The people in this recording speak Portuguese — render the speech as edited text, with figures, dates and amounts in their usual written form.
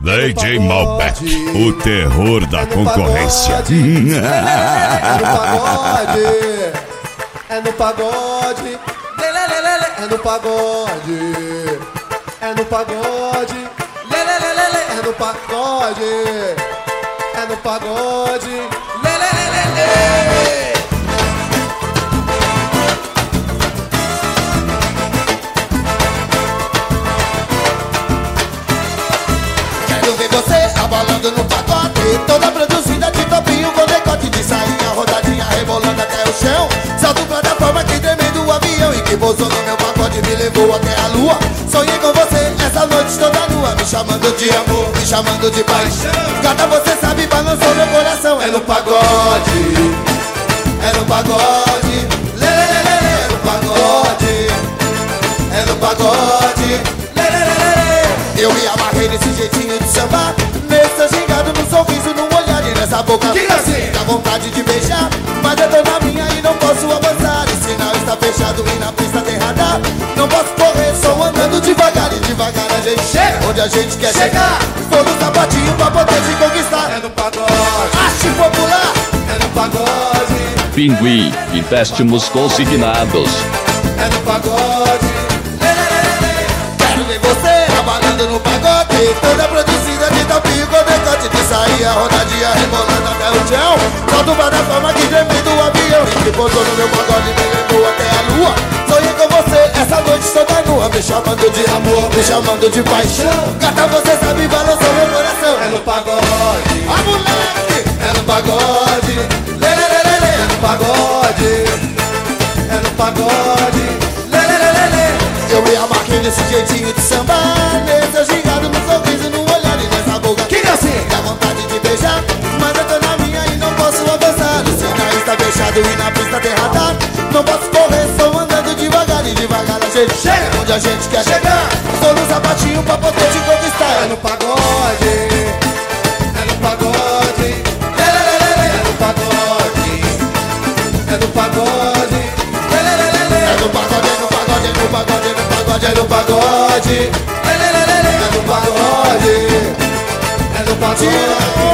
DJ Malbec, o terror da concorrência. É no pagode, é no pagode, é no pagode, é no pagode, é no pagode, Quero ver você abalando no pacote, toda produzida de topinho com decote de sainha, rodadinha rebolando até o chão. Salto plataforma que tremendo o avião e que pousou no meu pacote, me levou até a lua. Sonhei com você essa noite toda nua, me chamando de amor, me chamando de paixão. Gata, você sabe, balançou meu coração. É no pagode, é no pagode, é no pagode, é no pagode. Eu me amarrei nesse jeitinho de sambar, nesse seu gingado, no sorriso, no olhar e nessa boca. Dá vontade de beijar, mas eu tô na minha e não posso avançar. O sinal está fechado e na pista tem radar. Não posso correr, só andando devagar. E devagar a gente chega onde a gente quer chegar. Vou no sapatinho pra poder te conquistar. é no pagode, Arte popular, é no pagode, Pinguim, empréstimos consignados. é no pagode. quero ver você abalando no pagode, toda produzida de topinho com decote de saia, rodadinha rebolando até o chão. Solto plataforma que tremendo o avião e que pousou no meu pagode, me levou até a lua. Sonhei com você essa noite toda nua, me chamando de amor, me chamando de paixão. Gata, você sabe, balançou meu coração. É no pagode, Ah, moleque, é no pagode, é no pagode, é no pagode, eu me amarrei nesse jeitinho de sambar, nesse gingado, no sorriso, no olhar e nessa boca. Que assim? Dá vontade de beijar, mas eu tô na minha e não posso avançar. O sinal está fechado e na pista tem radar. Não posso correr, só andando devagar. E devagar a gente chega onde a gente quer chegar. Tô no sapatinho pra poder te conquistar. é no pagode, é no pagode, é no pagode, é no pagode, É no pagode, é no pagode, é no pagode, é no pagode, é no pagode. é no pagode, é no pagode.